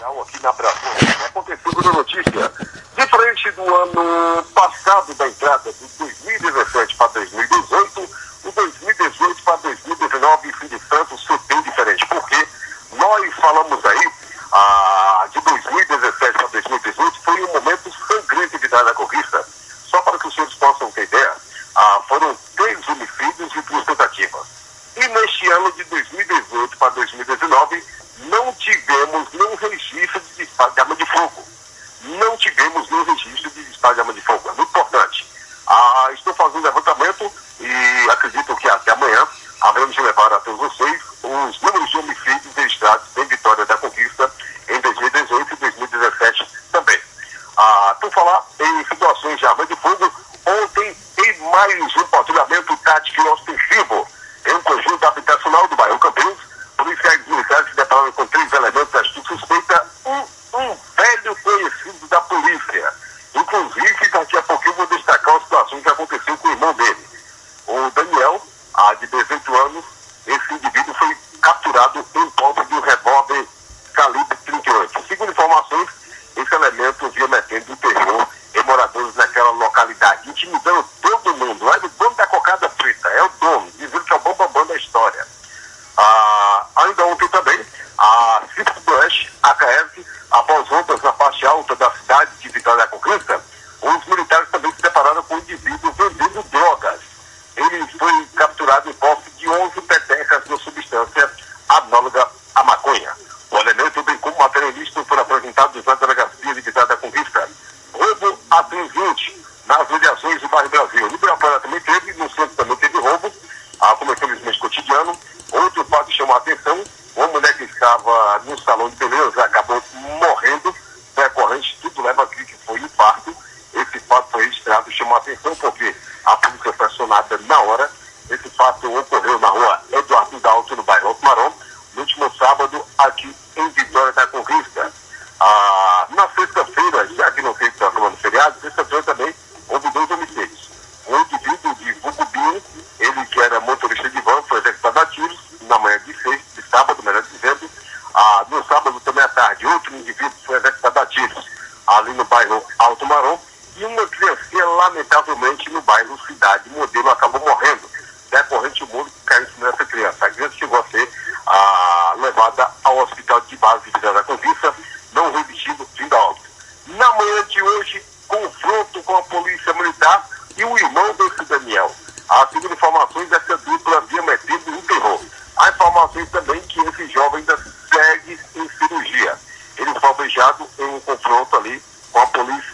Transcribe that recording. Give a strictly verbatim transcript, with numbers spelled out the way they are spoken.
policial aqui na Brasil. Aconteceu uma notícia. Diferente do ano passado, da entrada de dois mil e dezessete para dois mil e dezoito, o dois mil e dezoito para dois mil e dezenove em Filho Santo foi bem diferente. Porque nós falamos aí, ah, de dois mil e dezessete para dois mil e dezoito, foi um momento sangrento de Vitória da Conquista. Só para que os senhores possam ter ideia, ah, foram três homicídios e duas tentativas. E neste ano de dois mil e dezoito para dois mil e dezenove, não tivemos nenhum registro de disparo de arma de fogo. Não tivemos nenhum registro de disparo de arma de fogo. É muito importante. Ah, estou fazendo um levantamento e acredito que até amanhã haveremos de levar até vocês os números de homicídios registrados em Vitória da Conquista em dois mil e dezoito e dois mil e dezessete também. Ah, por falar em situações de arma de fogo, ontem em mais um patrulhamento tático e ostensivo em um conjunto habitacional do bairro Campinhos, policiais militares se depararam com três elementos da atitude suspeita, um, um velho conhecido da polícia. Inclusive, daqui a pouco eu vou destacar uma situação que aconteceu com o irmão dele. O Daniel, ah, de dezoito anos, esse indivíduo foi capturado em posse de um revólver calibre trinta e oito. Segundo informações, esse elemento vinha metendo o terror em moradores naquela localidade, intimidando todo mundo. É o dono da cocada frita, é o dono, dizendo que é o bambambam da história. Ah, ainda ontem também, a Cifra do Oeste, a C A E S, após rondas na parte alta da cidade de Vitória da Conquista, os militares também se depararam com um indivíduo vendendo drogas. Ele foi capturado em posse de onze petecas de substância análoga à maconha. O elemento, bem como materialista, foi apresentado na delegacia de Vitória da Conquista. Roubo a três vinte nas mediações do bairro Brasil. No Ibirapuera também teve, no centro também teve roubo, ah, como é infelizmente cotidiano. Outro fato que chamou a atenção, uma mulher que estava no salão de beleza acabou morrendo, decorrente, tudo leva a crer que foi infarto. Esse fato foi registrado e chamou a atenção porque a polícia foi acionada na hora. Esse fato ocorreu na rua Eduardo Dalto, no bairro Alto Marão, no último sábado, aqui em Vitória da Conquista. Ah, na sexta-feira, já que não fez a semana do feriado, sexta-feira também houve dois homicídios. Um indivíduo de Vucubinho, ele que era motorista de van, foi executado a tiros na manhã de sexta, de sábado, melhor dizendo. Ah, no sábado também à tarde, outro indivíduo foi executado a tiros ali no bairro Alto Marão. E uma criança, lamentavelmente, no bairro Cidade Modelo, acabou morrendo, decorrente do muro que caiu em cima dessa criança. A criança chegou a ser ah, levada ao hospital de base de Vitória da Conquista, não resistindo, vindo a óbito. Na manhã de hoje, confronto com a polícia militar e o irmão desse Daniel. Ah, segundo informações, essa dupla havia metido um terror. Há informações também que esse jovem ainda segue em cirurgia. Ele foi alvejado em um confronto ali com a polícia